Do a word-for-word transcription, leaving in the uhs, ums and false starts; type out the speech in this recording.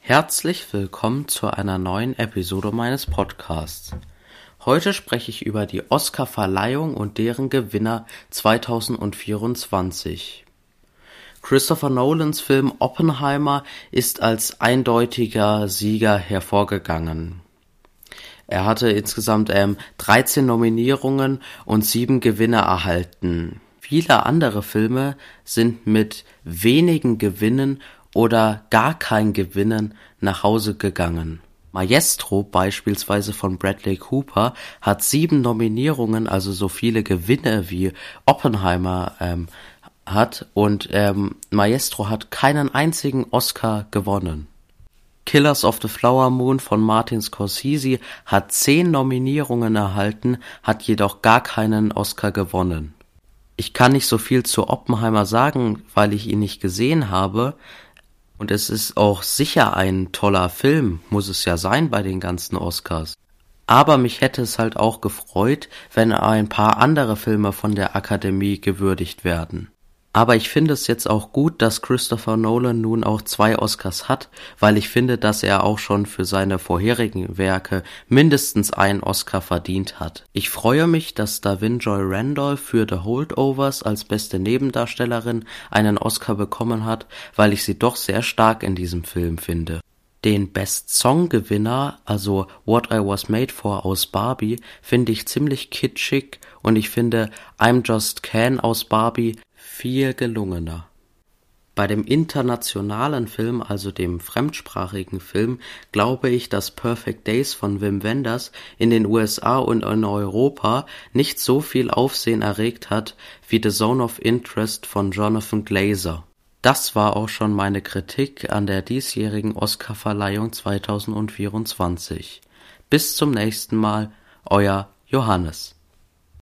Herzlich willkommen zu einer neuen Episode meines Podcasts. Heute spreche ich über die Oscarverleihung und deren Gewinner zweitausendvierundzwanzig. Christopher Nolans Film Oppenheimer ist als eindeutiger Sieger hervorgegangen. Er hatte insgesamt ähm, dreizehn Nominierungen und sieben Gewinne erhalten. Viele andere Filme sind mit wenigen Gewinnen oder gar kein Gewinnen nach Hause gegangen. Maestro beispielsweise von Bradley Cooper hat sieben Nominierungen, also so viele Gewinne wie Oppenheimer ähm, hat, und ähm, Maestro hat keinen einzigen Oscar gewonnen. Killers of the Flower Moon von Martin Scorsese hat zehn Nominierungen erhalten, hat jedoch gar keinen Oscar gewonnen. Ich kann nicht so viel zu Oppenheimer sagen, weil ich ihn nicht gesehen habe. Und es ist auch sicher ein toller Film, muss es ja sein bei den ganzen Oscars. Aber mich hätte es halt auch gefreut, wenn ein paar andere Filme von der Akademie gewürdigt werden. Aber ich finde es jetzt auch gut, dass Christopher Nolan nun auch zwei Oscars hat, weil ich finde, dass er auch schon für seine vorherigen Werke mindestens einen Oscar verdient hat. Ich freue mich, dass Da'Vine Joy Randolph für The Holdovers als beste Nebendarstellerin einen Oscar bekommen hat, weil ich sie doch sehr stark in diesem Film finde. Den Best Song Gewinner, also What I Was Made For aus Barbie, finde ich ziemlich kitschig und ich finde I'm Just Ken aus Barbie viel gelungener. Bei dem internationalen Film, also dem fremdsprachigen Film, glaube ich, dass Perfect Days von Wim Wenders in den U S A und in Europa nicht so viel Aufsehen erregt hat wie The Zone of Interest von Jonathan Glazer. Das war auch schon meine Kritik an der diesjährigen Oscarverleihung zweitausendvierundzwanzig. Bis zum nächsten Mal, euer Johannes.